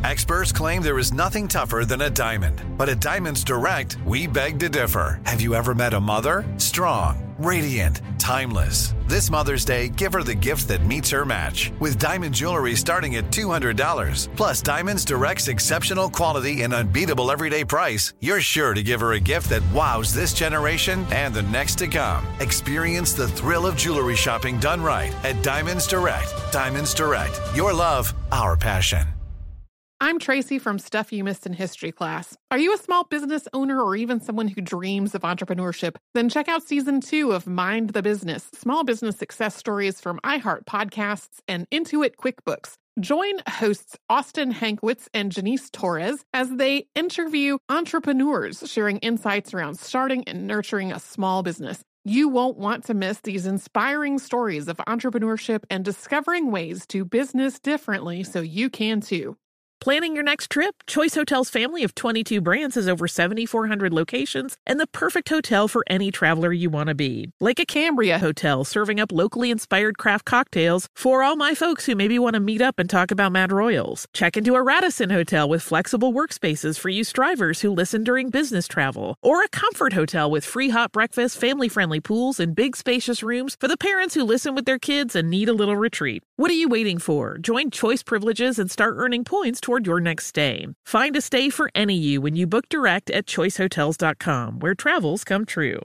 Experts claim there is nothing tougher than a diamond. But at Diamonds Direct, we beg to differ. Have you ever met a mother? Strong, radiant, timeless. This Mother's Day, give her the gift that meets her match. With diamond jewelry starting at $200. Plus Diamonds Direct's exceptional quality and unbeatable everyday price, you're sure to give her a gift that wows this generation and the next to come. Experience the thrill of jewelry shopping done right at Diamonds Direct. Diamonds Direct. Your love, our passion. I'm Tracy from Stuff You Missed in History class. Are you a small business owner or even someone who dreams of entrepreneurship? Then check out Season 2 of Mind the Business, Small Business Success Stories from iHeart Podcasts and Intuit QuickBooks. Join hosts Austin Hankwitz and Janice Torres as they interview entrepreneurs sharing insights around starting and nurturing a small business. You won't want to miss these inspiring stories of entrepreneurship and discovering ways to business differently so you can too. Planning your next trip? Choice Hotels' family of 22 brands has over 7,400 locations and the perfect hotel for any traveler you want to be. Like a Cambria Hotel, serving up locally inspired craft cocktails for all my folks who maybe want to meet up and talk about Mad Royals. Check into a Radisson Hotel with flexible workspaces for you strivers who listen during business travel. Or a Comfort Hotel with free hot breakfast, family-friendly pools, and big spacious rooms for the parents who listen with their kids and need a little retreat. What are you waiting for? Join Choice Privileges and start earning points toward your next stay. Find a stay for any you when you book direct at choicehotels.com, where travels come true.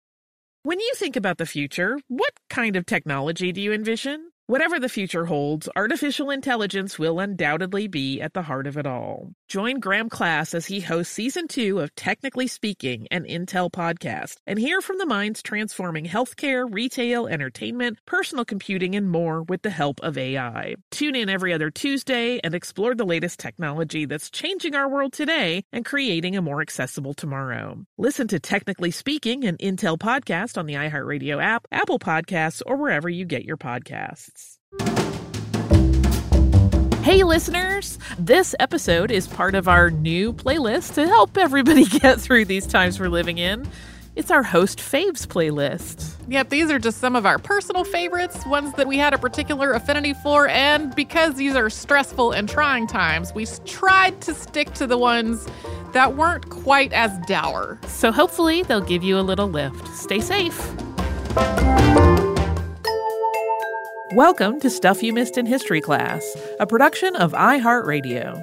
When you think about the future, what kind of technology do you envision? Whatever the future holds, artificial intelligence will undoubtedly be at the heart of it all. Join Graham Class as he hosts Season 2 of Technically Speaking, an Intel podcast, and hear from the minds transforming healthcare, retail, entertainment, personal computing, and more with the help of AI. Tune in every other Tuesday and explore the latest technology that's changing our world today and creating a more accessible tomorrow. Listen to Technically Speaking, an Intel podcast on the iHeartRadio app, Apple Podcasts, or wherever you get your podcasts. Hey listeners, this episode is part of our new playlist to help everybody get through these times we're living in. It's our Host Faves playlist. Yep, these are just some of our personal favorites, ones that we had a particular affinity for, and because these are stressful and trying times, we tried to stick to the ones that weren't quite as dour. So hopefully they'll give you a little lift. Stay safe. Welcome to Stuff You Missed in History Class, a production of iHeartRadio.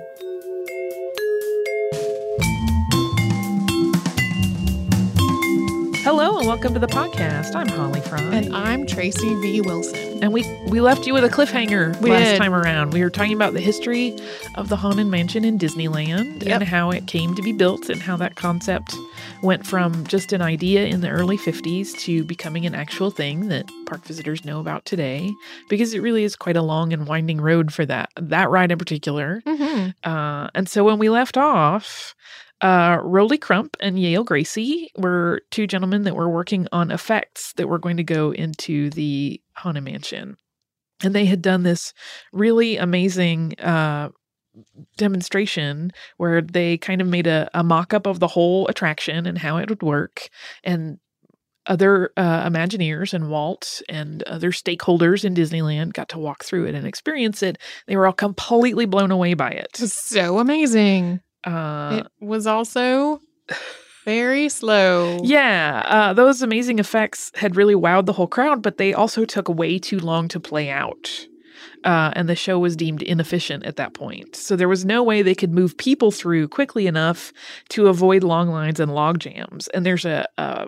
Hello and welcome to the podcast. I'm Holly Fry. And I'm Tracy V. Wilson. And we left you with a cliffhanger last time around. We were talking about the history of the Haunted Mansion in Disneyland and how it came to be built and how that concept went from just an idea in the early 50s to becoming an actual thing that park visitors know about today, because it really is quite a long and winding road for that ride in particular. Mm-hmm. And so when we left off, Rolly Crump and Yale Gracie were two gentlemen that were working on effects that were going to go into the Haunted Mansion. And they had done this really amazing demonstration where they kind of made a mock-up of the whole attraction and how it would work. And other Imagineers and Walt and other stakeholders in Disneyland got to walk through it and experience it. They were all completely blown away by it. So amazing. It was also very slow. Yeah, those amazing effects had really wowed the whole crowd, but they also took way too long to play out. And the show was deemed inefficient at that point. So there was no way they could move people through quickly enough to avoid long lines and log jams. And there's a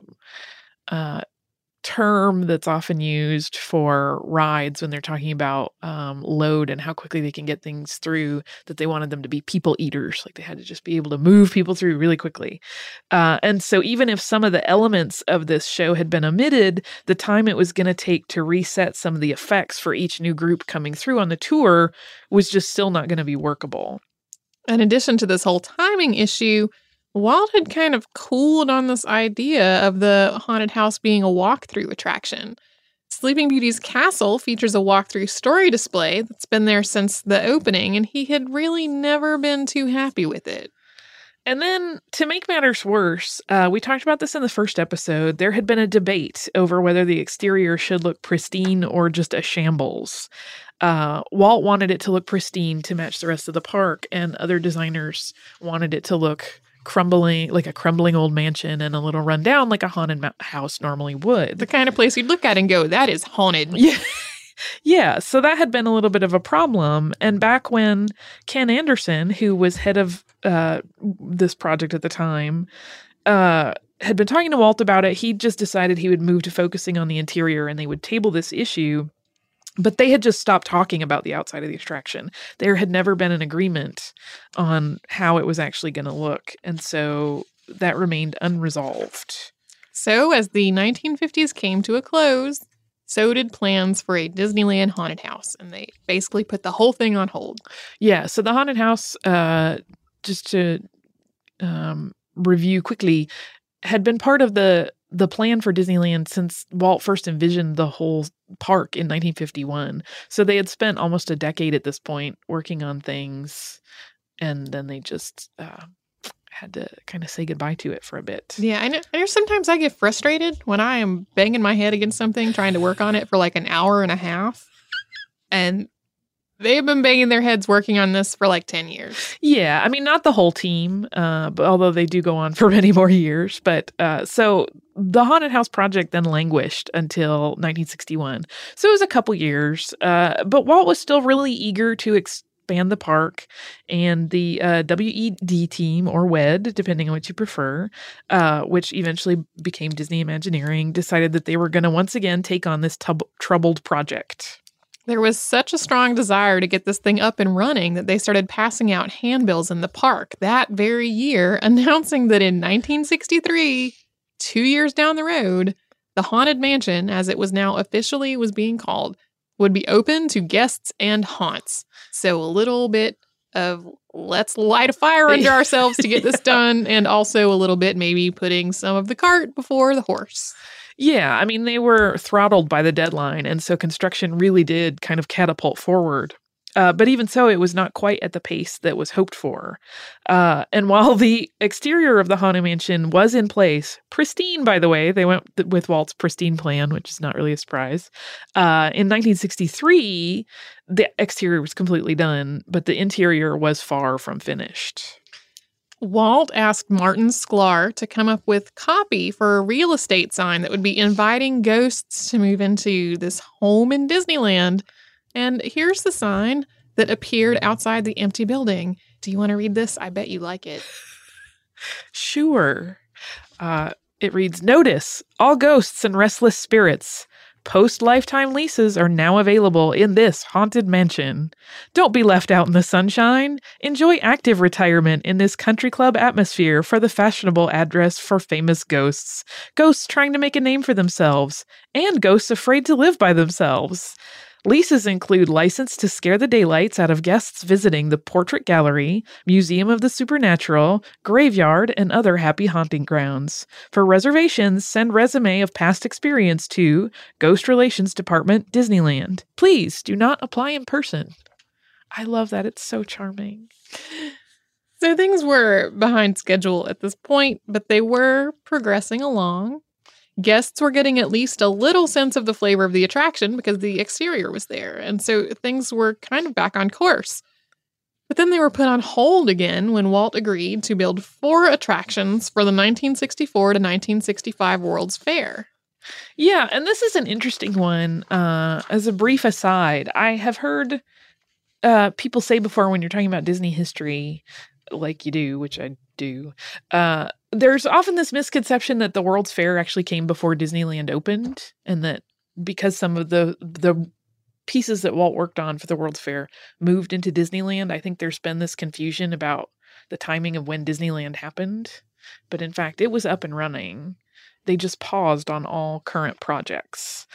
term that's often used for rides when they're talking about load and how quickly they can get things through, that they wanted them to be people eaters. Like they had to just be able to move people through really quickly. And so even if some of the elements of this show had been omitted, the time it was going to take to reset some of the effects for each new group coming through on the tour was just still not going to be workable. In addition to this whole timing issue, Walt had kind of cooled on this idea of the haunted house being a walkthrough attraction. Sleeping Beauty's castle features a walkthrough story display that's been there since the opening, and he had really never been too happy with it. And then to make matters worse, we talked about this in the first episode. There had been a debate over whether the exterior should look pristine or just a shambles. Walt wanted it to look pristine to match the rest of the park, and other designers wanted it to look crumbling, like a crumbling old mansion, and a little run down like a haunted house normally would. The kind of place you'd look at and go, that is haunted. Yeah. Yeah, so that had been a little bit of a problem. And back when Ken Anderson, who was head of this project at the time, had been talking to Walt about it, he just decided he would move to focusing on the interior and they would table this issue. But they had just stopped talking about the outside of the attraction. There had never been an agreement on how it was actually going to look. And so that remained unresolved. So as the 1950s came to a close, so did plans for a Disneyland haunted house. And they basically put the whole thing on hold. Yeah, so the haunted house, just to review quickly, had been part of the plan for Disneyland since Walt first envisioned the whole park in 1951. So they had spent almost a decade at this point working on things, and then they just had to kind of say goodbye to it for a bit. Yeah, I know sometimes I get frustrated when I am banging my head against something, trying to work on it for like an hour and a half. And they've been banging their heads working on this for like 10 years. Yeah, I mean, not the whole team, but although they do go on for many more years. But so the haunted house project then languished until 1961. So it was a couple years. But Walt was still really eager to expand the park, and the WED team, or WED, depending on what you prefer, which eventually became Disney Imagineering, decided that they were going to once again take on this troubled project. There was such a strong desire to get this thing up and running that they started passing out handbills in the park that very year, announcing that in 1963, 2 years down the road, the Haunted Mansion, as it was now officially was being called, would be open to guests and haunts. So a little bit of let's light a fire under ourselves to get this done, and also a little bit maybe putting some of the cart before the horse. Yeah, I mean, they were throttled by the deadline, and so construction really did kind of catapult forward. But even so, it was not quite at the pace that was hoped for. And while the exterior of the Haunted Mansion was in place, pristine, by the way, they went with Walt's pristine plan, which is not really a surprise. In 1963, the exterior was completely done, but the interior was far from finished. Walt asked Martin Sklar to come up with copy for a real estate sign that would be inviting ghosts to move into this home in Disneyland. And here's the sign that appeared outside the empty building. Do you want to read this? I bet you like it. Sure. It reads, "Notice, all ghosts and restless spirits. Post-lifetime leases are now available in this haunted mansion. Don't be left out in the sunshine. Enjoy active retirement in this country club atmosphere for the fashionable address for famous ghosts. Ghosts trying to make a name for themselves, and ghosts afraid to live by themselves. Leases include license to scare the daylights out of guests visiting the Portrait Gallery, Museum of the Supernatural, Graveyard, and other happy haunting grounds. For reservations, send resume of past experience to Ghost Relations Department, Disneyland. Please do not apply in person." I love that. It's so charming. So things were behind schedule at this point, but they were progressing along. Guests were getting at least a little sense of the flavor of the attraction because the exterior was there, and so things were kind of back on course. But then they were put on hold again when Walt agreed to build 4 attractions for the 1964 to 1965 World's Fair. Yeah, and this is an interesting one. As a brief aside, I have heard people say before when you're talking about Disney history, like you do, which I do, there's often this misconception that the World's Fair actually came before Disneyland opened, and that because some of the pieces that Walt worked on for the World's Fair moved into Disneyland, I think there's been this confusion about the timing of when Disneyland happened. But in fact, it was up and running. They just paused on all current projects.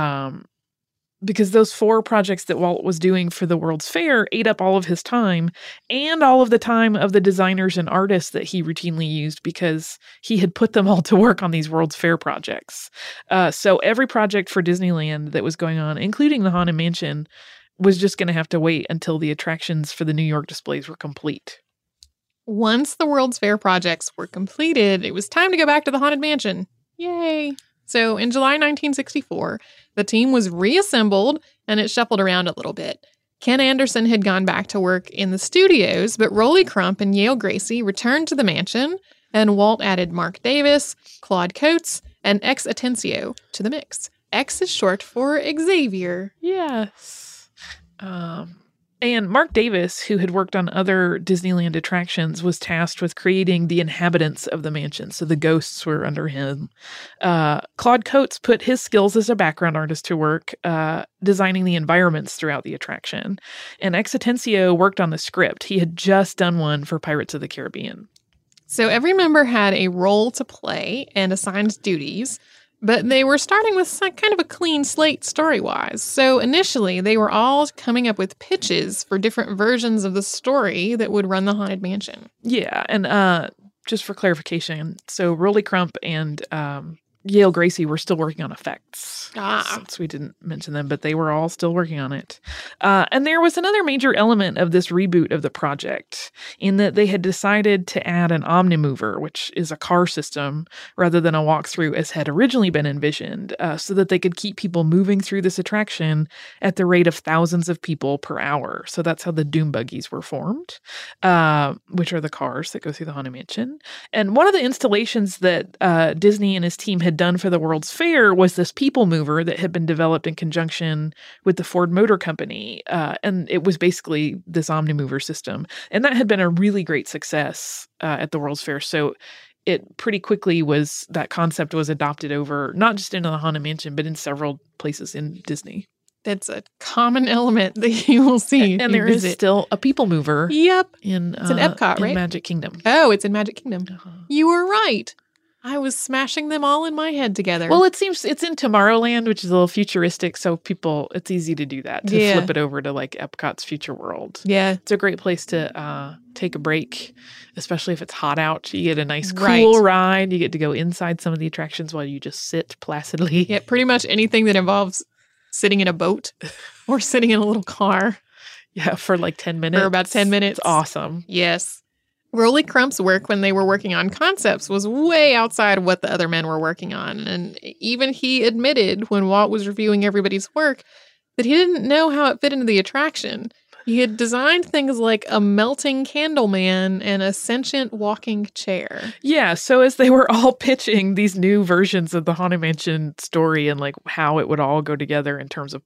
Because those 4 projects that Walt was doing for the World's Fair ate up all of his time and all of the time of the designers and artists that he routinely used, because he had put them all to work on these World's Fair projects. So every project for Disneyland that was going on, including the Haunted Mansion, was just going to have to wait until the attractions for the New York displays were complete. Once the World's Fair projects were completed, it was time to go back to the Haunted Mansion. Yay! So in July 1964, the team was reassembled and it shuffled around a little bit. Ken Anderson had gone back to work in the studios, but Rolly Crump and Yale Gracie returned to the mansion, and Walt added Mark Davis, Claude Coates, and X Atencio to the mix. X is short for Xavier. Yes. And Mark Davis, who had worked on other Disneyland attractions, was tasked with creating the inhabitants of the mansion. So the ghosts were under him. Claude Coates put his skills as a background artist to work, designing the environments throughout the attraction. And X Atencio worked on the script. He had just done one for Pirates of the Caribbean. So every member had a role to play and assigned duties, but they were starting with kind of a clean slate story-wise. So initially, they were all coming up with pitches for different versions of the story that would run the Haunted Mansion. Yeah, and just for clarification, so Rolly Crump and Yale Gracie were still working on effects. Since we didn't mention them, but they were all still working on it. And there was another major element of this reboot of the project in that they had decided to add an Omnimover, which is a car system, rather than a walkthrough as had originally been envisioned, so that they could keep people moving through this attraction at the rate of thousands of people per hour. So that's how the Doom Buggies were formed, which are the cars that go through the Haunted Mansion. And one of the installations that Disney and his team had done for the World's Fair was this people mover that had been developed in conjunction with the Ford Motor Company. And it was basically this Omnimover system. And that had been a really great success at the World's Fair. So it pretty quickly that concept was adopted over, not just into the Haunted Mansion, but in several places in Disney. That's a common element that you will see. And there is still a people mover. Yep. It's in Epcot, right? In Magic Kingdom. Oh, it's in Magic Kingdom. You were right. I was smashing them all in my head together. Well, it seems it's in Tomorrowland, which is a little futuristic, so it's easy to do that, to flip it over to like Epcot's Future World. Yeah. It's a great place to take a break, especially if it's hot out. You get a nice cool ride. You get to go inside some of the attractions while you just sit placidly. Yeah, pretty much anything that involves sitting in a boat or sitting in a little car. Yeah, for like 10 minutes. For about 10 minutes. It's awesome. Yes. Rolly Crump's work when they were working on concepts was way outside of what the other men were working on. And even he admitted when Walt was reviewing everybody's work that he didn't know how it fit into the attraction. He had designed things like a melting candle man and a sentient walking chair. Yeah, so as they were all pitching these new versions of the Haunted Mansion story and like how it would all go together in terms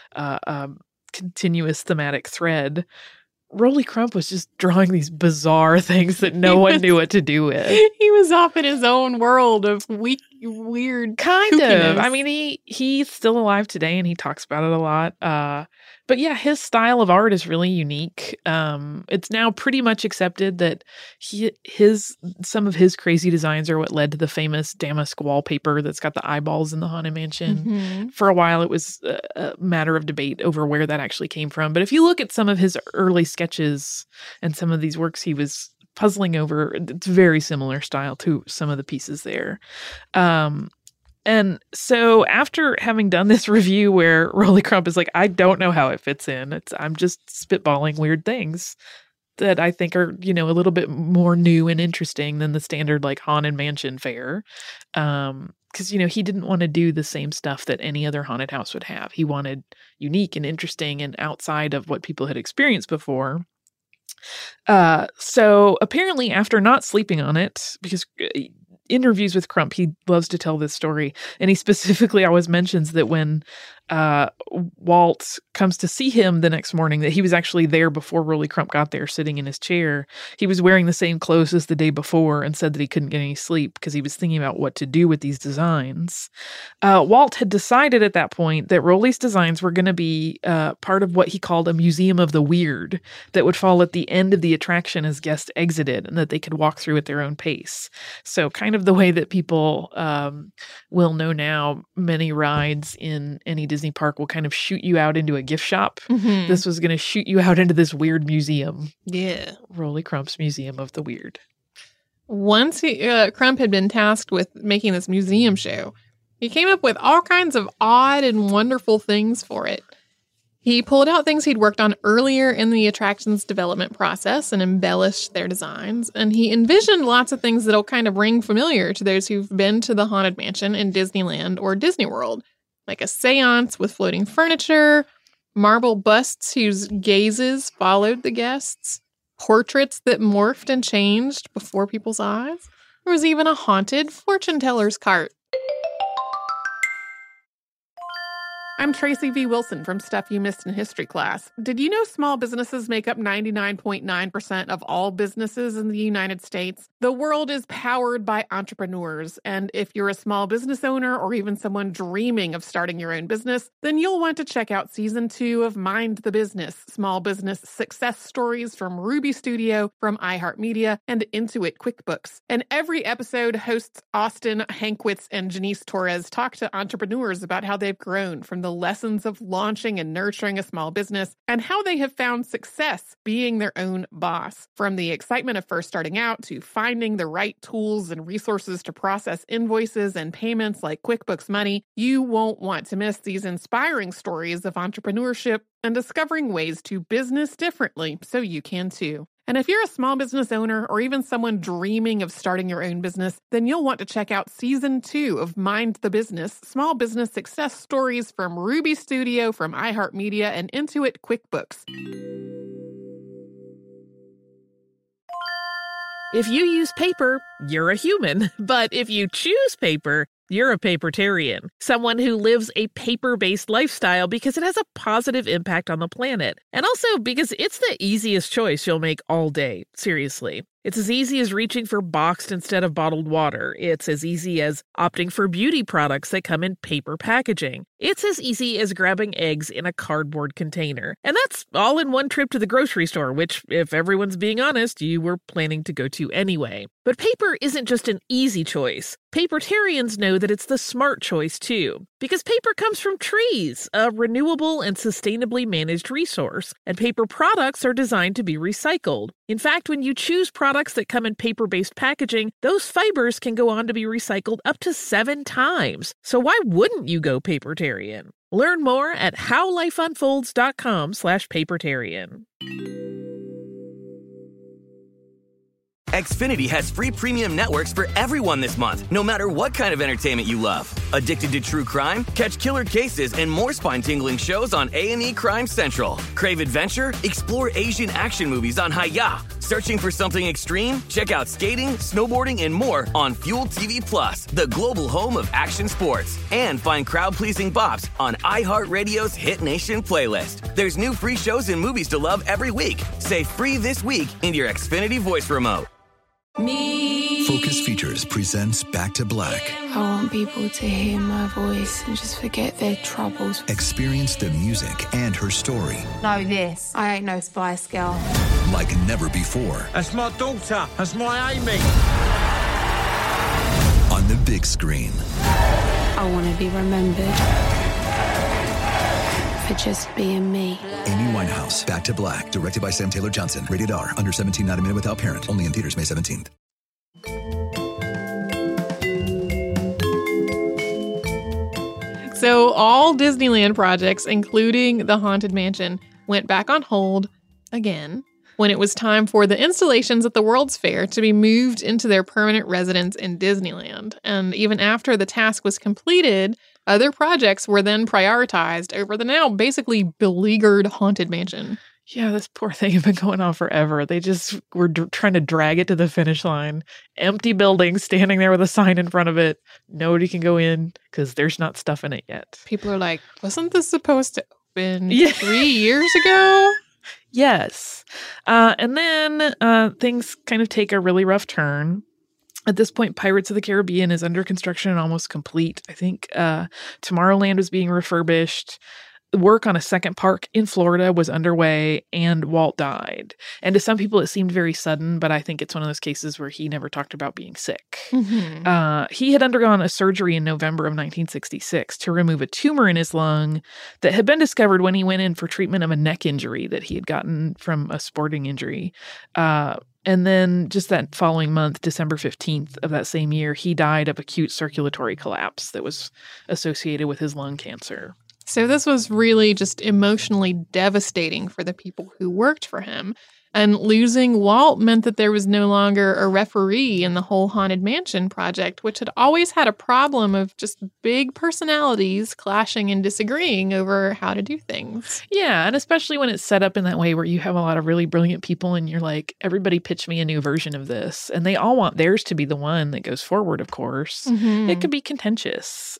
of continuous thematic thread, Rolly Crump was just drawing these bizarre things that no one knew what to do with. He was off in his own world of weird kind kookiness. of. I mean, he's still alive today and he talks about it a lot. But yeah, his style of art is really unique. It's now pretty much accepted that some of his crazy designs are what led to the famous damask wallpaper that's got the eyeballs in the Haunted Mansion. Mm-hmm. For a while, it was a matter of debate over where that actually came from. But if you look at some of his early sketches and some of these works he was puzzling over, it's very similar style to some of the pieces there. And so after having done this review where Rolly Crump is like, I don't know how it fits in. I'm just spitballing weird things that I think are, a little bit more new and interesting than the standard like Haunted Mansion fare. Because, he didn't want to do the same stuff that any other haunted house would have. He wanted unique and interesting and outside of what people had experienced before. So apparently after not sleeping on it, because interviews with Crump, he loves to tell this story. And he specifically always mentions that when Walt comes to see him the next morning, that he was actually there before Rolly Crump got there, sitting in his chair. He was wearing the same clothes as the day before and said that he couldn't get any sleep because he was thinking about what to do with these designs. Walt had decided at that point that Rolly's designs were going to be part of what he called a museum of the weird that would fall at the end of the attraction as guests exited and that they could walk through at their own pace. So kind of the way that people will know now, many rides in any Disney park will kind of shoot you out into a gift shop. Mm-hmm. This was going to shoot you out into this weird museum. Yeah. Rolly Crump's Museum of the Weird. Once Crump had been tasked with making this museum show, he came up with all kinds of odd and wonderful things for it. He pulled out things he'd worked on earlier in the attraction's development process and embellished their designs. And he envisioned lots of things that'll kind of ring familiar to those who've been to the Haunted Mansion in Disneyland or Disney World, like a seance with floating furniture, marble busts whose gazes followed the guests, portraits that morphed and changed before people's eyes. There was even a haunted fortune teller's cart. I'm Tracy V. Wilson from Stuff You Missed in History Class. Did you know small businesses make up 99.9% of all businesses in the United States? The world is powered by entrepreneurs, and if you're a small business owner or even someone dreaming of starting your own business, then you'll want to check out Season 2 of Mind the Business, small business success stories from Ruby Studio, from iHeartMedia, and Intuit QuickBooks. And every episode, hosts Austin Hankwitz and Janice Torres talk to entrepreneurs about how they've grown from the lessons of launching and nurturing a small business and how they have found success being their own boss. From the excitement of first starting out to finding the right tools and resources to process invoices and payments like QuickBooks Money, you won't want to miss these inspiring stories of entrepreneurship and discovering ways to business differently so you can too. And if you're a small business owner or even someone dreaming of starting your own business, then you'll want to check out Season 2 of Mind the Business, small business success stories from Ruby Studio, from iHeartMedia, and Intuit QuickBooks. If you use paper, you're a human. But if you choose paper, you're a papertarian, someone who lives a paper-based lifestyle because it has a positive impact on the planet. And also because it's the easiest choice you'll make all day, seriously. It's as easy as reaching for boxed instead of bottled water. It's as easy as opting for beauty products that come in paper packaging. It's as easy as grabbing eggs in a cardboard container. And that's all in one trip to the grocery store, which, if everyone's being honest, you were planning to go to anyway. But paper isn't just an easy choice. Papertarians know that it's the smart choice, too. Because paper comes from trees, a renewable and sustainably managed resource. And paper products are designed to be recycled. In fact, when you choose products that come in paper-based packaging, those fibers can go on to be recycled up to 7 times. So why wouldn't you go papertarian? Learn more at howlifeunfolds.com/papertarian. Xfinity has free premium networks for everyone this month, no matter what kind of entertainment you love. Addicted to true crime? Catch killer cases and more spine-tingling shows on A&E Crime Central. Crave adventure? Explore Asian action movies on Hi-Ya. Searching for something extreme? Check out skating, snowboarding, and more on Fuel TV Plus, the global home of action sports. And find crowd-pleasing bops on iHeartRadio's Hit Nation playlist. There's new free shows and movies to love every week. Say free this week in your Xfinity voice remote. Focus Features presents Back to Black. I want people to hear my voice and just forget their troubles. Experience the music and her story. Know this, I ain't no Spice Girl. Like never before. That's my daughter. That's my Amy. On the big screen. I want to be remembered for just being me. Amy Winehouse, Back to Black, directed by Sam Taylor Johnson. Rated R, under 17, not a minute without parent. Only in theaters May 17th. So all Disneyland projects, including the Haunted Mansion, went back on hold again when it was time for the installations at the World's Fair to be moved into their permanent residence in Disneyland. And even after the task was completed, other projects were then prioritized over the now basically beleaguered Haunted Mansion. Yeah, this poor thing had been going on forever. They just were trying to drag it to the finish line. Empty building, standing there with a sign in front of it. Nobody can go in because there's not stuff in it yet. People are like, wasn't this supposed to open 3 years ago? Yes. And then things kind of take a really rough turn. At this point, Pirates of the Caribbean is under construction and almost complete. I think Tomorrowland was being refurbished. Work on a second park in Florida was underway, and Walt died. And to some people, it seemed very sudden, but I think it's one of those cases where he never talked about being sick. Mm-hmm. He had undergone a surgery in November of 1966 to remove a tumor in his lung that had been discovered when he went in for treatment of a neck injury that he had gotten from a sporting injury. And then just that following month, December 15th of that same year, he died of acute circulatory collapse that was associated with his lung cancer. So this was really just emotionally devastating for the people who worked for him. And losing Walt meant that there was no longer a referee in the whole Haunted Mansion project, which had always had a problem of just big personalities clashing and disagreeing over how to do things. Yeah, and especially when it's set up in that way where you have a lot of really brilliant people and you're like, everybody pitch me a new version of this. And they all want theirs to be the one that goes forward, of course. Mm-hmm. It could be contentious.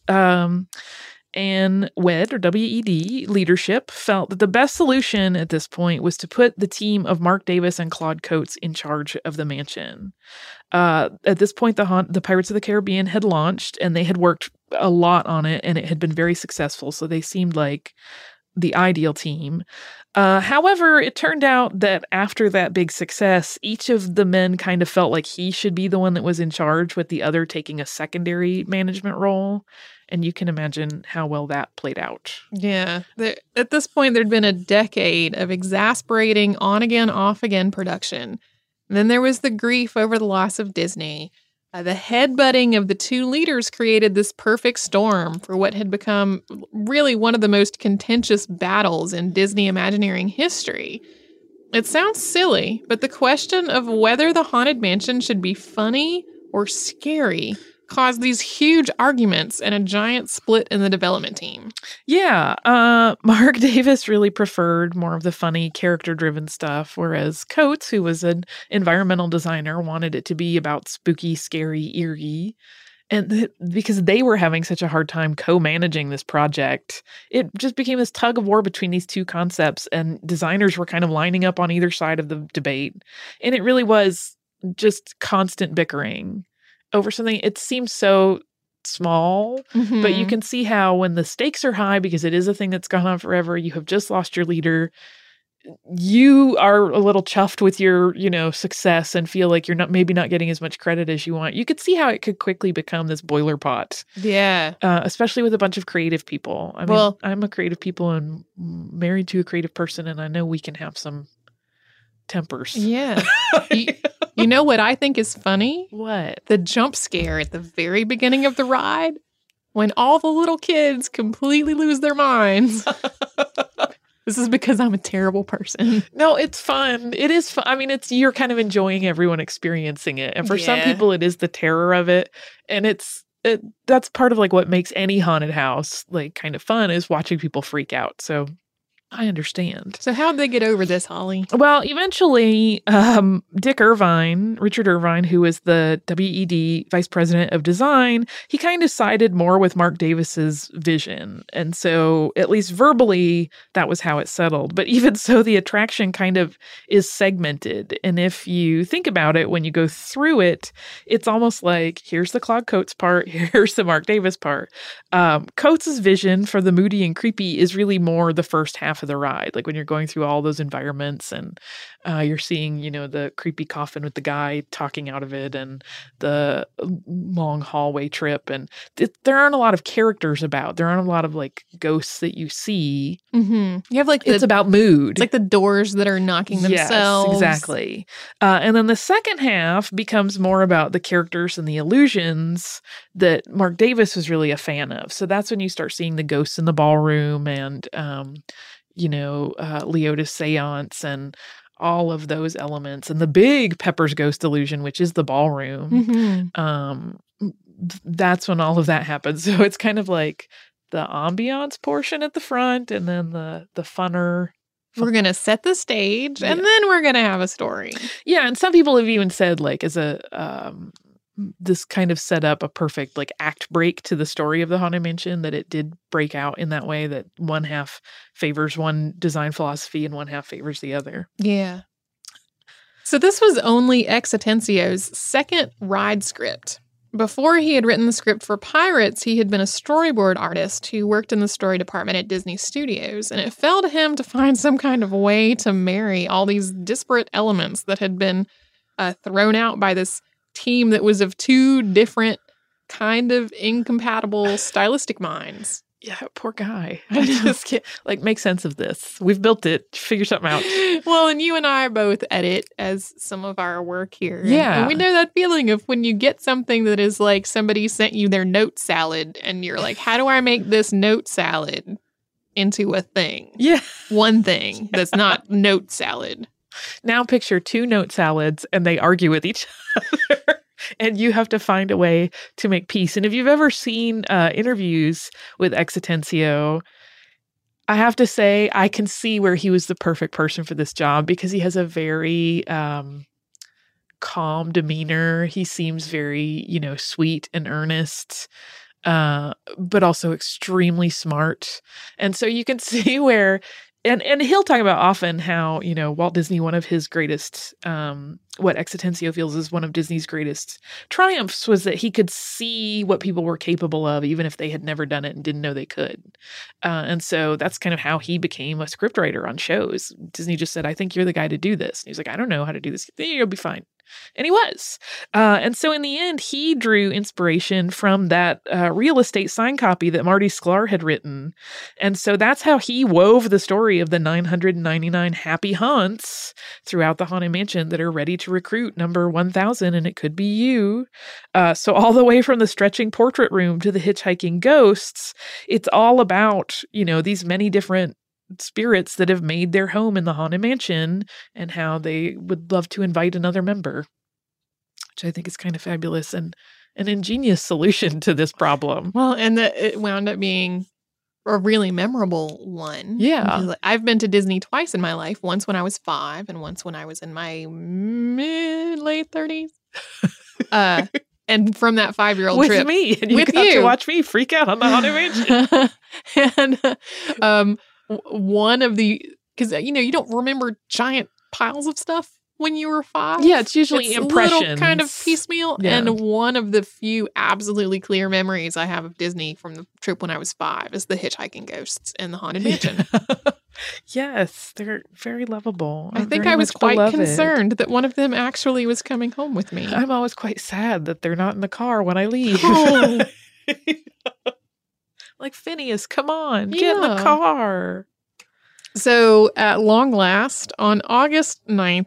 And WED, or W-E-D, leadership felt that the best solution at this point was to put the team of Mark Davis and Claude Coates in charge of the mansion. At this point, the Pirates of the Caribbean had launched, and they had worked a lot on it, and it had been very successful, so they seemed like the ideal team. However, it turned out that after that big success, each of the men kind of felt like he should be the one that was in charge, with the other taking a secondary management role. And you can imagine how well that played out. Yeah. At this point, there'd been a decade of exasperating on-again, off-again production. And then there was the grief over the loss of Disney. The headbutting of the two leaders created this perfect storm for what had become really one of the most contentious battles in Disney Imagineering history. It sounds silly, but the question of whether the Haunted Mansion should be funny or scary caused these huge arguments and a giant split in the development team. Yeah, Mark Davis really preferred more of the funny, character-driven stuff, whereas Coates, who was an environmental designer, wanted it to be about spooky, scary, eerie. And because they were having such a hard time co-managing this project, it just became this tug of war between these two concepts, and designers were kind of lining up on either side of the debate. And it really was just constant bickering over something. It seems so small, but you can see how when the stakes are high, because it is a thing that's gone on forever, you have just lost your leader, you are a little chuffed with your, success and feel like you're not getting as much credit as you want. You could see how it could quickly become this boiler pot. Yeah. Especially with a bunch of creative people. I mean, I'm a creative people and married to a creative person, and I know we can have some tempers. Yeah. You know what I think is funny? What? The jump scare at the very beginning of the ride, when all the little kids completely lose their minds. This is because I'm a terrible person. No, it's fun. It is fun. I mean, you're kind of enjoying everyone experiencing it. And for some people, it is the terror of it. And that's part of like what makes any haunted house like kind of fun, is watching people freak out. So I understand. So how'd they get over this, Holly? Well, eventually, Richard Irvine, who was the WED vice president of design, he kind of sided more with Mark Davis's vision. And so, at least verbally, that was how it settled. But even so, the attraction kind of is segmented. And if you think about it, when you go through it, it's almost like, here's the Claude Coates part, here's the Mark Davis part. Coates' vision for the moody and creepy is really more the first half of the ride, like when you're going through all those environments and you're seeing, the creepy coffin with the guy talking out of it and the long hallway trip. And there aren't a lot of characters about. There aren't a lot of like ghosts that you see. Mm-hmm. You have it's about mood. It's like the doors that are knocking themselves. Yes, exactly. And then the second half becomes more about the characters and the illusions that Mark Davis was really a fan of. So that's when you start seeing the ghosts in the ballroom and Leota's seance and all of those elements, and the big Pepper's Ghost illusion, which is the ballroom. Mm-hmm. That's when all of that happens. So it's kind of like the ambiance portion at the front, and then the funner. We're going to set the stage, and then we're going to have a story. Yeah, and some people have even said, like, as a this kind of set up a perfect like act break to the story of the Haunted Mansion, that it did break out in that way, that one half favors one design philosophy and one half favors the other. Yeah. So this was only Ex Atencio's second ride script. Before he had written the script for Pirates, he had been a storyboard artist who worked in the story department at Disney Studios, and it fell to him to find some kind of way to marry all these disparate elements that had been thrown out by this team that was of two different kind of incompatible stylistic minds. Yeah, poor guy. I just can't make sense of this. We've built it. Figure something out. Well, and you and I both edit as some of our work here. Yeah. And we know that feeling of when you get something that is like somebody sent you their note salad and you're like, how do I make this note salad? into a thing. Yeah. One thing that's not note salad. Now picture 2 note salads and they argue with each other. And you have to find a way to make peace. And if you've ever seen interviews with Exitensio, I have to say I can see where he was the perfect person for this job because he has a very calm demeanor. He seems very, sweet and earnest, but also extremely smart. And so you can see where, and he'll talk about often how, Walt Disney, one of his greatest, what Exitensio feels is one of Disney's greatest triumphs was that he could see what people were capable of, even if they had never done it and didn't know they could. And so that's kind of how he became a scriptwriter on shows. Disney just said, I think you're the guy to do this. And he's like, I don't know how to do this. You'll be fine. And he was. And so in the end, he drew inspiration from that real estate sign copy that Marty Sklar had written. And so that's how he wove the story of the 999 happy haunts throughout the Haunted Mansion that are ready to recruit number 1000, and it could be you. So all the way from the stretching portrait room to the hitchhiking ghosts, it's all about, these many different spirits that have made their home in the Haunted Mansion and how they would love to invite another member, which I think is kind of fabulous and an ingenious solution to this problem. Well, and it wound up being a really memorable one. Yeah. I've been to Disney twice in my life, once when I was 5 and once when I was in my late 30s. And from that 5-year-old with trip. Me. And you got to watch me freak out on the Haunted Mansion. And one of the, because you don't remember giant piles of stuff when you were 5. Yeah, it's usually impressions, little kind of piecemeal. Yeah. And one of the few absolutely clear memories I have of Disney from the trip when I was 5 is the hitchhiking ghosts in the Haunted Mansion. Yes, they're very lovable. I think I was quite concerned that one of them actually was coming home with me. I'm always quite sad that they're not in the car when I leave. Oh. Like, Phineas, come on, get in the car. So at long last, on August 9th,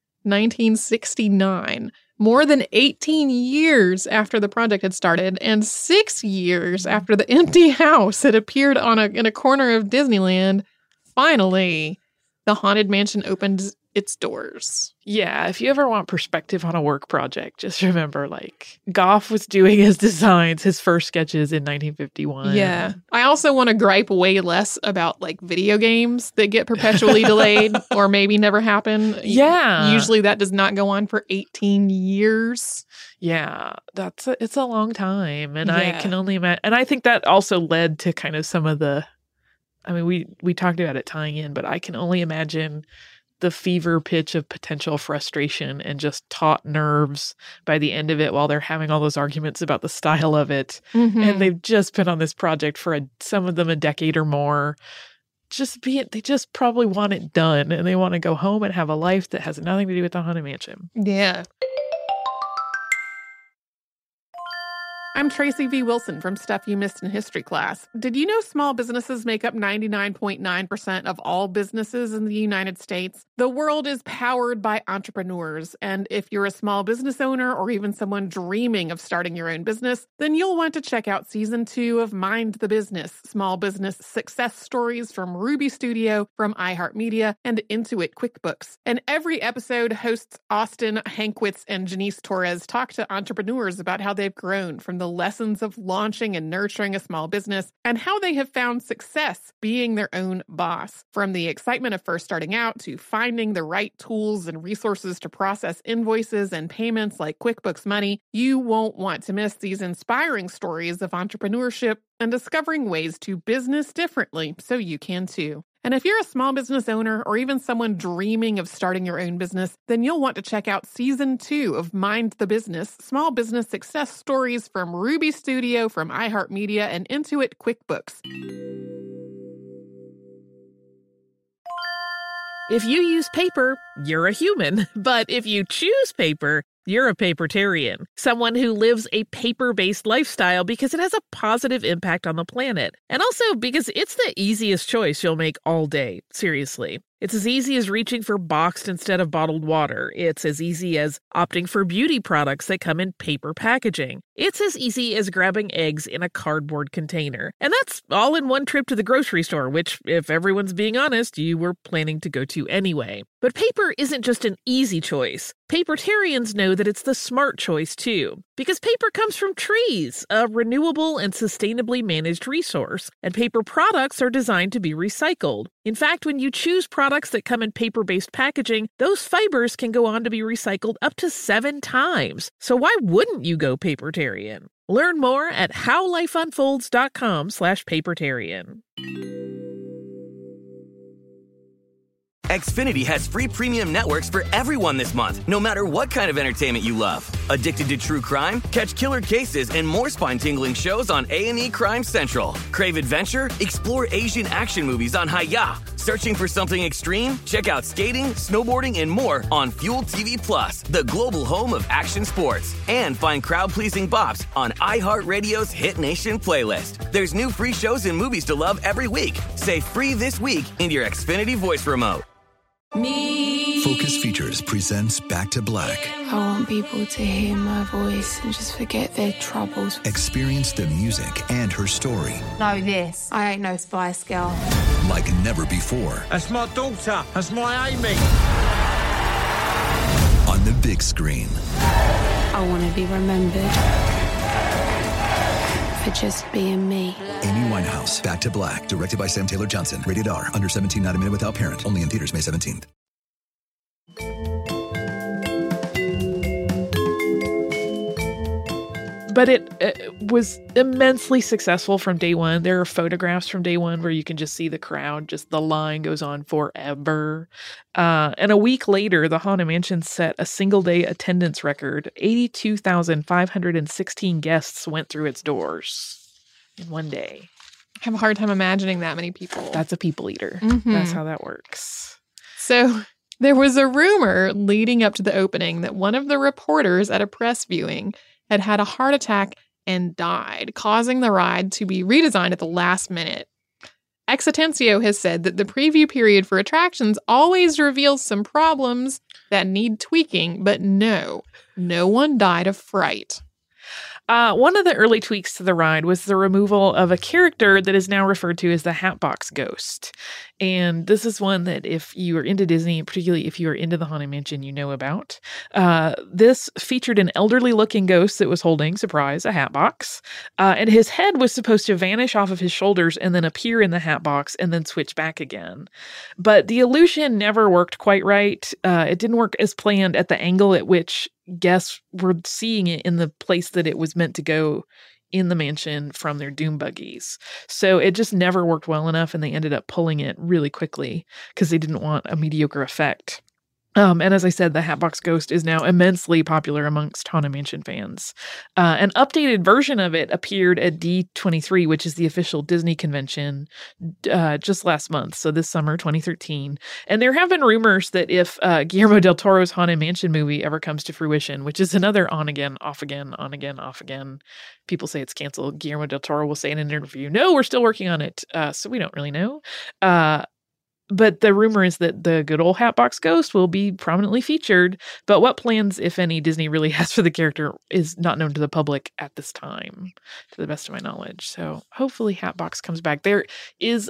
1969, more than 18 years after the project had started and 6 years after the empty house had appeared in a corner of Disneyland, finally, the Haunted Mansion opened its doors. Yeah, if you ever want perspective on a work project, just remember, Goff was doing his designs, his first sketches in 1951. Yeah. I also want to gripe way less about, video games that get perpetually delayed or maybe never happen. Yeah. Usually that does not go on for 18 years. Yeah, it's a long time. And I can only imagine. And I think that also led to kind of some of the, we talked about it tying in, but I can only imagine the fever pitch of potential frustration and just taut nerves by the end of it while they're having all those arguments about the style of it. Mm-hmm. And they've just been on this project for some of them a decade or more. They just probably want it done and they want to go home and have a life that has nothing to do with the Haunted Mansion. Yeah. I'm Tracy V. Wilson from Stuff You Missed in History Class. Did you know small businesses make up 99.9% of all businesses in the United States? The world is powered by entrepreneurs, and if you're a small business owner or even someone dreaming of starting your own business, then you'll want to check out Season 2 of Mind the Business, Small Business Success Stories from Ruby Studio, from iHeartMedia, and Intuit QuickBooks. And every episode, hosts Austin Hankwitz and Janice Torres talk to entrepreneurs about how they've grown from the lessons of launching and nurturing a small business and how they have found success being their own boss. From the excitement of first starting out to finding the right tools and resources to process invoices and payments like QuickBooks Money, you won't want to miss these inspiring stories of entrepreneurship and discovering ways to business differently so you can too. And if you're a small business owner or even someone dreaming of starting your own business, then you'll want to check out Season 2 of Mind the Business, Small Business Success Stories from Ruby Studio, from iHeartMedia, and Intuit QuickBooks. If you use paper, you're a human. But if you choose paper, you're a papertarian, someone who lives a paper-based lifestyle because it has a positive impact on the planet. And also because it's the easiest choice you'll make all day, seriously. It's as easy as reaching for boxed instead of bottled water. It's as easy as opting for beauty products that come in paper packaging. It's as easy as grabbing eggs in a cardboard container. And that's all in one trip to the grocery store, which, if everyone's being honest, you were planning to go to anyway. But paper isn't just an easy choice. Papertarians know that it's the smart choice, too. Because paper comes from trees, a renewable and sustainably managed resource, and paper products are designed to be recycled. In fact, when you choose products that come in paper-based packaging, those fibers can go on to be recycled up to 7 times. So why wouldn't you go papertarian? Learn more at howlifeunfolds.com/papertarian. Xfinity has free premium networks for everyone this month, no matter what kind of entertainment you love. Addicted to true crime? Catch killer cases and more spine-tingling shows on A&E Crime Central. Crave adventure? Explore Asian action movies on Hi-YAH. Searching for something extreme? Check out skating, snowboarding, and more on Fuel TV Plus, the global home of action sports. And find crowd-pleasing bops on iHeartRadio's Hit Nation playlist. There's new free shows and movies to love every week. Say free this week in your Xfinity voice remote. Focus Features presents Back to Black. I want people to hear my voice and just forget their troubles. Experience the music and her story. Know this, I ain't no Spice Girl. Like never before. That's my daughter. That's my Amy. On the big screen. I want to be remembered for just being me. Amy Winehouse, Back to Black, directed by Sam Taylor Johnson. Rated R, under 17, not a minute without parent. Only in theaters May 17th. But it was immensely successful from day one. There are photographs from day one where you can just see the crowd, just the line goes on forever. And a week later, the Haunted Mansion set a single-day attendance record. 82,516 guests went through its doors in one day. I have a hard time imagining that many people. That's a people eater. Mm-hmm. That's how that works. So there was a rumor leading up to the opening that one of the reporters at a press viewing had a heart attack and died, causing the ride to be redesigned at the last minute. Exitensio has said that the preview period for attractions always reveals some problems that need tweaking, but no one died of fright. One of the early tweaks to the ride was the removal of a character that is now referred to as the Hatbox Ghost. And this is one that if you are into Disney, particularly if you are into the Haunted Mansion, you know about. This featured an elderly-looking ghost that was holding, surprise, a hat box. And his head was supposed to vanish off of his shoulders and then appear in the hat box and then switch back again. But the illusion never worked quite right. It didn't work as planned at the angle at which guests were seeing it in the place that it was meant to go in the mansion from their doom buggies. So it just never worked well enough, and they ended up pulling it really quickly because they didn't want a mediocre effect. And as I said, the Hatbox Ghost is now immensely popular amongst Haunted Mansion fans. An updated version of it appeared at D23, which is the official Disney convention, just last month, so this summer, 2013. And there have been rumors that if Guillermo del Toro's Haunted Mansion movie ever comes to fruition, which is another on-again, off-again, on-again, off-again, people say it's canceled. Guillermo del Toro will say in an interview, no, we're still working on it. So we don't really know. But the rumor is that the good old Hatbox Ghost will be prominently featured. But what plans, if any, Disney really has for the character is not known to the public at this time, to the best of my knowledge. So hopefully Hatbox comes back. There is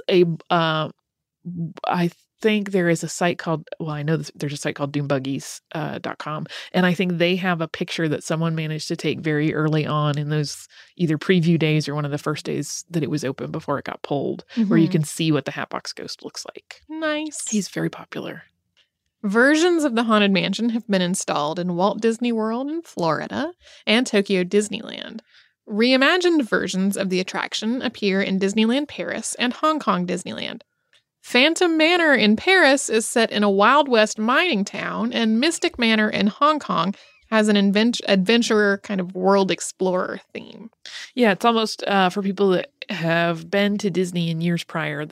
I think there is a site called, I know there's a site called doombuggies.com. And I think they have a picture that someone managed to take very early on in those either preview days or one of the first days that it was open before it got pulled, where you can see what the Hatbox Ghost looks like. Nice. He's very popular. Versions of the Haunted Mansion have been installed in Walt Disney World in Florida and Tokyo Disneyland. Reimagined versions of the attraction appear in Disneyland Paris and Hong Kong Disneyland. Phantom Manor in Paris is set in a Wild West mining town, and Mystic Manor in Hong Kong has an adventurer kind of world explorer theme. Yeah, it's almost for people that have been to Disney in years prior. This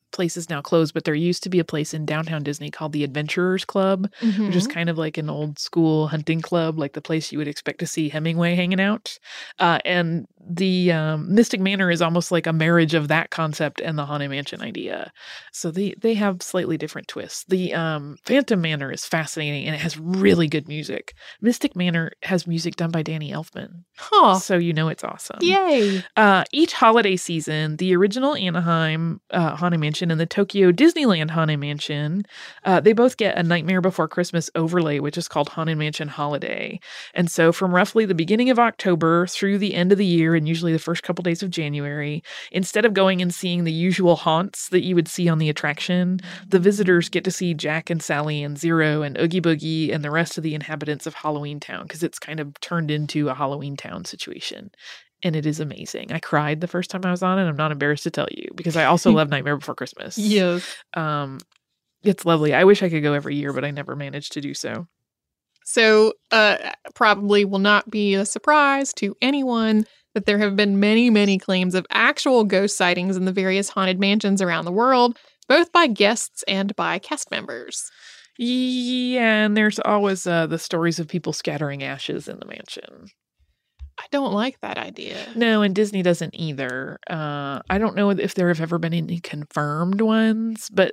place is now closed, but there used to be a place in downtown Disney called the Adventurers Club, which is kind of like an old school hunting club, like the place you would expect to see Hemingway hanging out. And the Mystic Manor is almost like a marriage of that concept and the Haunted Mansion idea. So they have slightly different twists. The Phantom Manor is fascinating, and it has really good music. Mystic Manor has music done by Danny Elfman. Huh. So you know it's awesome. Yay. Each holiday season, the original Anaheim Haunted Mansion and the Tokyo Disneyland Haunted Mansion, they both get a Nightmare Before Christmas overlay, which is called Haunted Mansion Holiday. And so from roughly the beginning of October through the end of the year, and usually the first couple days of January, instead of going and seeing the usual haunts that you would see on the attraction, the visitors get to see Jack and Sally and Zero and Oogie Boogie and the rest of the inhabitants of Halloween Town, because it's kind of turned into a Halloween Town situation. And it is amazing. I cried the first time I was on it. I'm not embarrassed to tell you, because I also love Nightmare Before Christmas. Yes. It's lovely. I wish I could go every year, but I never managed to do so. So probably will not be a surprise to anyone that there have been many, many claims of actual ghost sightings in the various haunted mansions around the world, both by guests and by cast members. Yeah, and there's always the stories of people scattering ashes in the mansion. I don't like that idea. No, and Disney doesn't either. I don't know if there have ever been any confirmed ones, but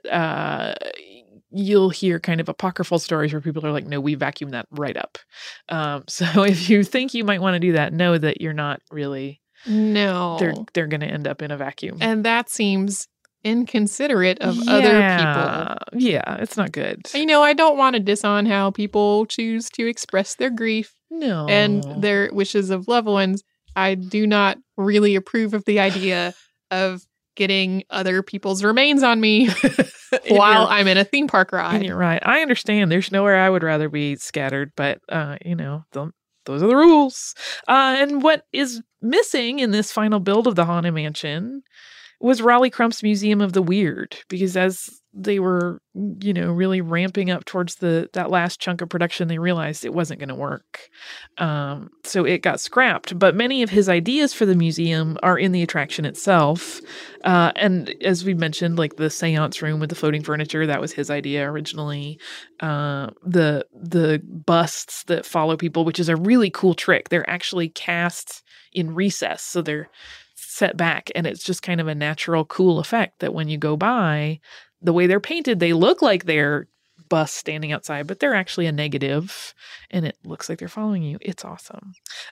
you'll hear kind of apocryphal stories where people are like, no, we vacuumed that right up. So if you think you might want to do that, know that you're not really. No. They're going to end up in a vacuum. And that seems inconsiderate of other people. Yeah, it's not good. I don't want to diss on how people choose to express their grief and their wishes of loved ones. I do not really approve of the idea of getting other people's remains on me while I'm in a theme park ride. And you're right. I understand. There's nowhere I would rather be scattered, but those are the rules. And what is missing in this final build of the Haunted Mansion was Raleigh Crump's Museum of the Weird, because as they were, really ramping up towards that last chunk of production, they realized it wasn't going to work. So it got scrapped. But many of his ideas for the museum are in the attraction itself. And as we mentioned, like the seance room with the floating furniture, that was his idea originally. The busts that follow people, which is a really cool trick. They're actually cast in recess. So they're set back, and it's just kind of a natural, cool effect that when you go by, the way they're painted, they look like they're busts standing outside, but they're actually a negative, and it looks like they're following you. It's awesome.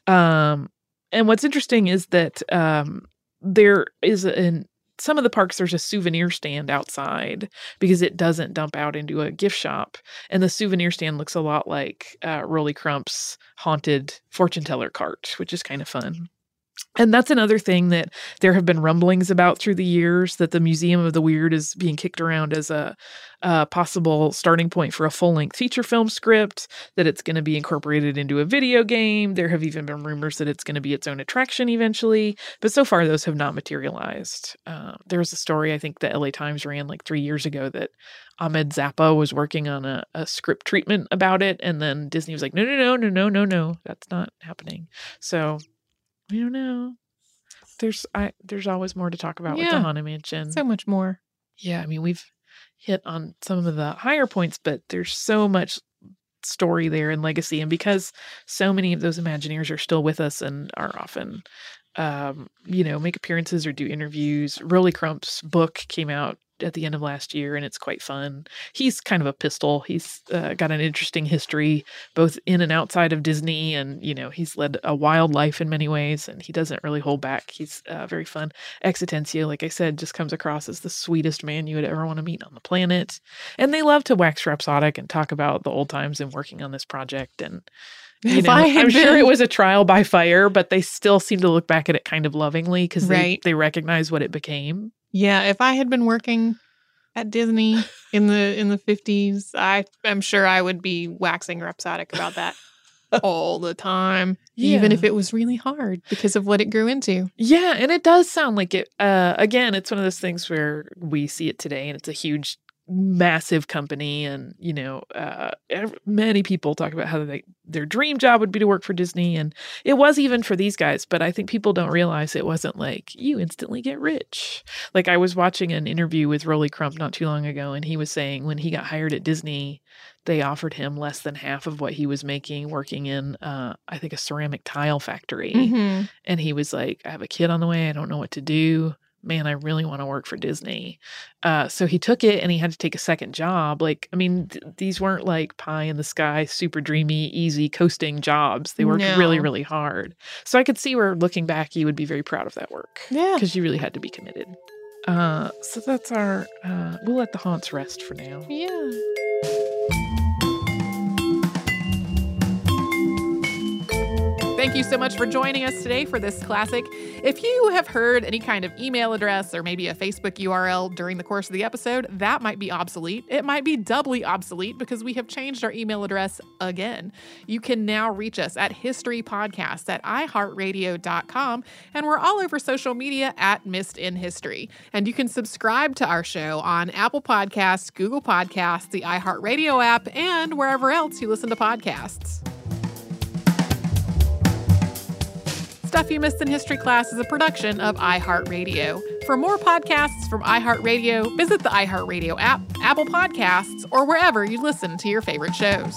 And what's interesting is that there is in some of the parks, there's a souvenir stand outside because it doesn't dump out into a gift shop. And the souvenir stand looks a lot like Rolly Crump's haunted fortune teller cart, which is kind of fun. And that's another thing that there have been rumblings about through the years, that the Museum of the Weird is being kicked around as a possible starting point for a full-length feature film script, that it's going to be incorporated into a video game. There have even been rumors that it's going to be its own attraction eventually, but so far those have not materialized. There was a story, I think, the LA Times ran like 3 years ago that Ahmed Zappa was working on a script treatment about it, and then Disney was like, no, that's not happening. So I don't know. There's always more to talk about with the Haunted Mansion. So much more. Yeah, I mean, we've hit on some of the higher points, but there's so much story there and legacy. And because so many of those Imagineers are still with us and are often, make appearances or do interviews. Rolly Crump's book came out at the end of last year, and it's quite fun. He's kind of a pistol. He's got an interesting history, both in and outside of Disney, and he's led a wild life in many ways, and he doesn't really hold back. He's very fun. Exitentia, like I said, just comes across as the sweetest man you would ever want to meet on the planet, and they love to wax rhapsodic and talk about the old times and working on this project. And I'm sure it was a trial by fire, but they still seem to look back at it kind of lovingly because they recognize what it became. Yeah, if I had been working at Disney in the 50s, I'm sure I would be waxing rhapsodic about that all the time, even if it was really hard because of what it grew into. Yeah, and it does sound like it. Again, it's one of those things where we see it today, and it's a huge massive company. And, many people talk about how their dream job would be to work for Disney. And it was even for these guys. But I think people don't realize it wasn't like you instantly get rich. Like I was watching an interview with Rolly Crump not too long ago, and he was saying when he got hired at Disney, they offered him less than half of what he was making working in, I think, a ceramic tile factory. Mm-hmm. And he was like, I have a kid on the way. I don't know what to do. Man, I really want to work for Disney. So he took it and he had to take a second job. Like, I mean, these weren't like pie in the sky, super dreamy, easy coasting jobs. They worked really, really hard. So I could see where looking back, you would be very proud of that work. Yeah. Because you really had to be committed. So that's our, we'll let the haunts rest for now. Yeah. Thank you so much for joining us today for this classic. If you have heard any kind of email address or maybe a Facebook URL during the course of the episode, that might be obsolete. It might be doubly obsolete because we have changed our email address again. You can now reach us at historypodcast@iheartradio.com, and we're all over social media at Missed in History. And you can subscribe to our show on Apple Podcasts, Google Podcasts, the iHeartRadio app, and wherever else you listen to podcasts. Stuff You Missed in History Class is a production of iHeartRadio. For more podcasts from iHeartRadio, visit the iHeartRadio app, Apple Podcasts, or wherever you listen to your favorite shows.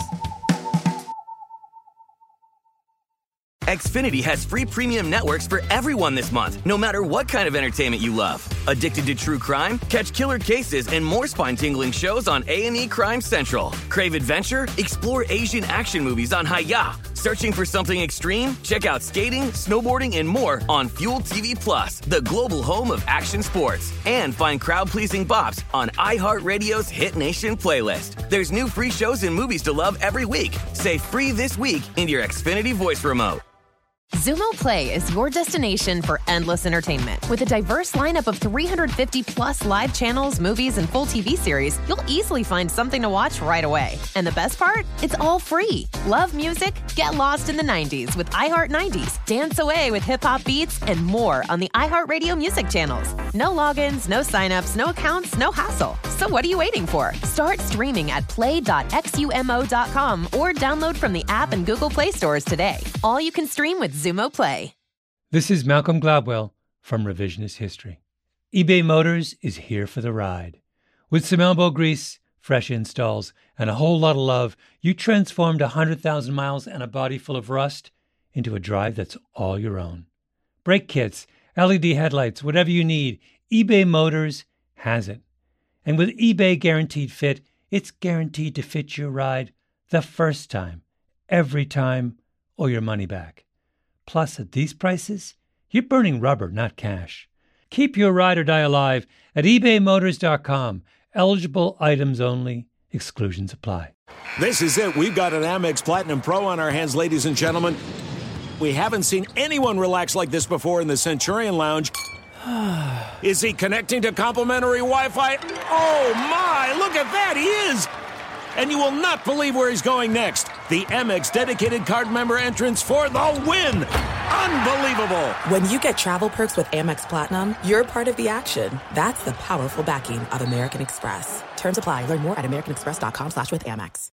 Xfinity has free premium networks for everyone this month, no matter what kind of entertainment you love. Addicted to true crime? Catch killer cases and more spine-tingling shows on A&E Crime Central. Crave adventure? Explore Asian action movies on Hi-YAH. Searching for something extreme? Check out skating, snowboarding, and more on Fuel TV Plus, the global home of action sports. And find crowd-pleasing bops on iHeartRadio's Hit Nation playlist. There's new free shows and movies to love every week. Say free this week in your Xfinity voice remote. Xumo Play is your destination for endless entertainment. With a diverse lineup of 350-plus live channels, movies, and full TV series, you'll easily find something to watch right away. And the best part? It's all free. Love music? Get lost in the 90s with iHeart 90s, dance away with hip-hop beats, and more on the iHeartRadio music channels. No logins, no signups, no accounts, no hassle. So what are you waiting for? Start streaming at play.xumo.com or download from the app and Google Play stores today. All you can stream with Xumo Play. This is Malcolm Gladwell from Revisionist History. eBay Motors is here for the ride. With some elbow grease, fresh installs, and a whole lot of love, you transformed 100,000 miles and a body full of rust into a drive that's all your own. Brake kits, LED headlights, whatever you need, eBay Motors has it. And with eBay Guaranteed Fit, it's guaranteed to fit your ride the first time, every time, or your money back. Plus, at these prices, you're burning rubber, not cash. Keep your ride or die alive at ebaymotors.com. Eligible items only. Exclusions apply. This is it. We've got an Amex Platinum Pro on our hands, ladies and gentlemen. We haven't seen anyone relax like this before in the Centurion Lounge. Is he connecting to complimentary Wi-Fi? Oh, my! Look at that! He is! And you will not believe where he's going next. The Amex dedicated card member entrance for the win. Unbelievable. When you get travel perks with Amex Platinum, you're part of the action. That's the powerful backing of American Express. Terms apply. Learn more at americanexpress.com/withAmex.